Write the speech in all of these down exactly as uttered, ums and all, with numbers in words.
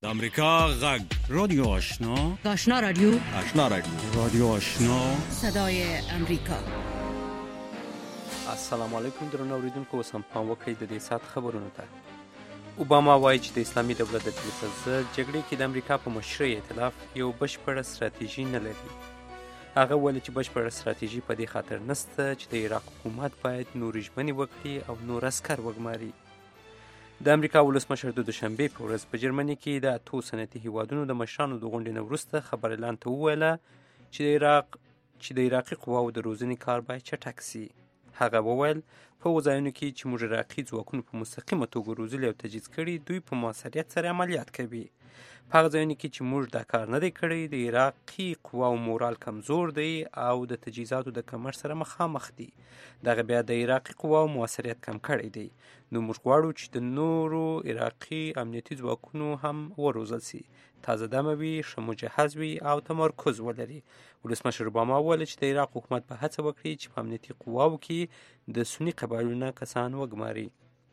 د امریکا غږ رادیو آشنا آشنا رادیو آشنا رادیو رادیو آشنا صدای امریکا. السلام علیکم درنو اوریدونکو، اوس هم پام وکړئ د دې ساعت خبرونو ته. اوباما وایي چې د اسلامي دولت د ټینګښت پر ضد جګړې کې د امریکا په مشرۍ ائتلاف یو بشپړه ستراتیژي نه لري. هغه وویل چې بشپړه ستراتیژي په دې خاطر نشته چې د عراق حکومت باید نورې ژمنې وکړي او نور عسکر وګماري. د امریکا ولسمشر د دوشنبې په ورځ په جرمني کې د اتو صنعتي هیوادونو د مشرانو د غونډې نه وروسته خبر اعلان ته وویله چې د عراق چې د عراقي قواو د روزنې کار باید چټک سي. هغه وویل په وځایونو کې چې موږ عراقي ځواکونو په مستقیمه توګه روزلي او تجهیز کړي، دوی په مؤثریت سره عملیات کوي. په هغه ځایونو کې چې موږ دا کار نه دی کړی، د عراقي قواو مورال کمزور دی او د تجهیزاتو د کمښت سره مخامخ دي. دغه بیا د عراقي قواو مؤثریت کم کړی دی. نو موږ غواړو چې د نورو عراقي امنیتي ځواکونو هم وروزل سي، تازه دمه وي، ښه مجهز وي او تمرکز ولري. ولسمشر اوباما وویل چې د عراق حکومت به هڅه وکړي چې په امنیتي قواو کې د سني قبایلو نه کسان وګماري.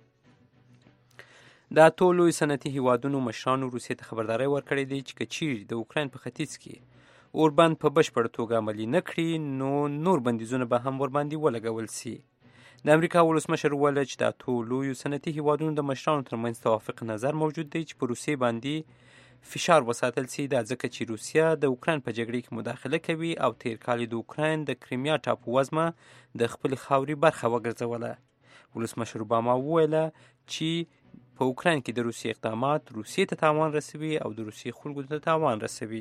د اتو لوی صنعتي هیوادونو مشرانو روسیې ته خبرداری ورکړی دی چې که چیرې د اوکراین په ختیځ کې اوربند په بشپړه توګه عملي نه کړي، نو نور بندیزونه به هم ورباندې ولګول سي. د امریکا ولسمشر وویل چې د اتو لویو صنعتي هیوادونو د مشرانو ترمنځ توافق نظر موجود دی چې په روسیې باندې فشار وساتل سي، دا ځکه چې روسیه د اوکراین په جګړې کې مداخله کوي او تیر کال د اوکراین د کریمیا ټاپو وزمه د خپلې خاورې برخه وګرځوله. ولسمشر اوباما وویله چې په اوکراین کې د روسیې اقدامات روسیې ته تاوان رسوي او د روسیې خلکو ته تاوان رسوي.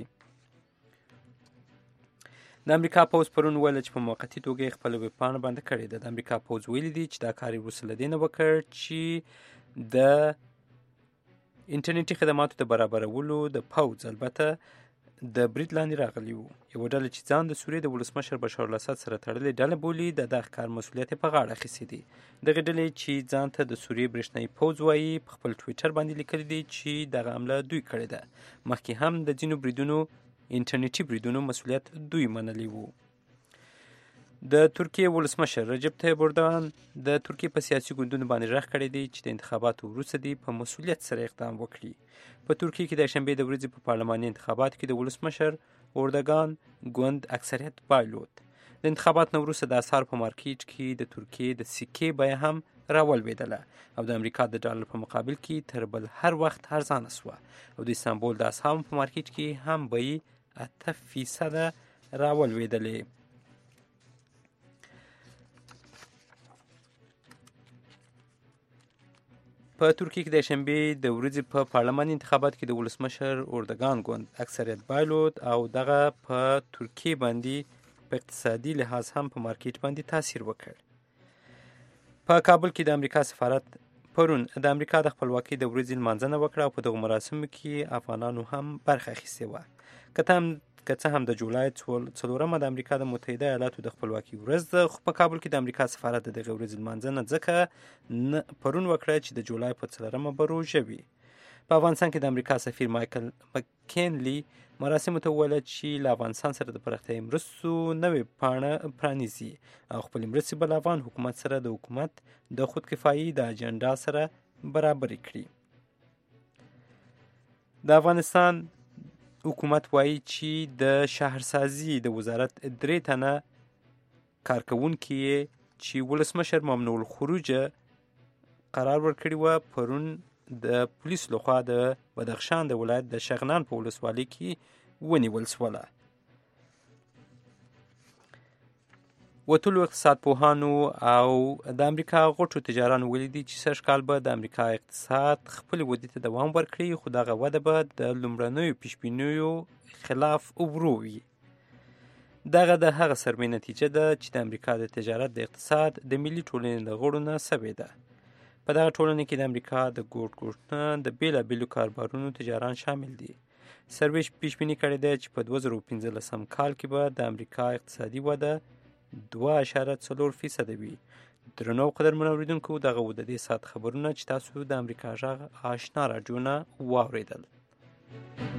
د امریکا پوځ پرون ویل چې په موقتي توګه یې خپله ویبپاڼه بنده کړې ده. د امریکا پوځ ویلي دي چې دا کار یې وروسته له دې نه وکړ چې د انټرنیټي خدماتو د برابرولو د پوځ البته د برید لاندې راغلی وو. یوه ډله چې ځان د سوریې د ولسمشر بشار الاسد سره تړلې ډله بولي، د دغه کار مسؤلیت یې په غاړه اخیستی دی. دغې ډلې چې ځان ته د سوریې برېښنایي پوځ وایي په خپل ټویټر باندې لیکلي دي چې دغه حمله دوی کړې ده. مخکې هم د ځینو بریدونو انټرنیټي بریدونو مسؤلیت دوی منلی وو. د ترکیې ولسمشر رجب طیب اردوغان د ترکیې په سیاسي ګوندونو باندې غږ کړی دی چې د انتخاباتو وروسته دي په مسؤلیت سره اقدام وکړي. په ترکیې کې د شنبې د ورځې په پارلماني انتخاباتو کې د ولسمشر اردوغان ګوند اکثریت بایلود. د انتخابات نه وروسته د اسعارو په مارکیټ کې د ترکیې د سکې بیه هم راولوېدله او د امریکا د ډالر په مقابل کې تر بل هر وخت ارزانه سوه او د استانبول د اسهامو په مارکیټ کې هم بیې اته فیصده راولوېدلې. په ترکیه کې د شنبې د ورځې په پارلماني انتخابات کې د ولسمشر اردوغان ګوند اکثریت بایلود او دغه په ترکیه باندې په اقتصادي لحاظ هم په مارکیټ باندې تاثیر وکړ. په کابل کې د امریکا سفارت پرون د امریکا د خپلواکۍ د ورځې لمانځنه وکړه او په دغو مراسمو کې افغانانو هم برخه اخیستې وه. که ته هم که څه هم د جولای څلورمه د امریکا د متحده ایالاتو د خپلواکۍ ورځ ده، خو په کابل کې د امریکا سفارت د دغې ورځې لمانځنه ځکه پرون وکړه چې د جولای په څلورمه به روژه وي. په افغانستان کې د امریکا سفیر مایکل مکینلی مراسمو ته وویل چې له افغانستان سره د پراختیایي مرستو نوې پاڼه پرانیزي او خپلې مرستې به له افغان حکومت سره د حکومت د خودکفایي د اجنډا سره برابرې کړي. د افغانستان حکومت وایي چې د شهرسازي د وزارت درې تنه کارکوونکي یې چې ولسمشر ممنوع الخروج قرار ورکړی وه، پرون د پولیسو لخوا د بدخشان د ولایت د شغنان په ولسوالۍ کې ونیول شوله. وتلو اقتصاد پوهانو او د امریکا غټو تجارانو ویلي دي چې سږ کال به د امریکا اقتصاد خپلې ودې ته دوام ورکړي، خو دغه وده به د لومړنیو پیشبینیو خلاف ورو وي. دغه د هغه سرمې نتیجه ده چې د امریکا د تجارت د اقتصاد د ملي ټولنې د غړو نه سوې ده. په دغه ټولنه کې د امریکا د ګوټ ګوټ نه د بېلابېلو کاروبارونو تجاران شامل دي. سروې پیشبیني کړې ده چې په دوه زره پنځلسم کال کې به د امریکا اقتصادي وده دوه اعشاریه څلور فیصده وي. درنو قدرمنو اوریدونکو، دغه و د دې ساعت خبرونه چې تاسو د امریکا غږ آشنا راډیو نه واورېدل.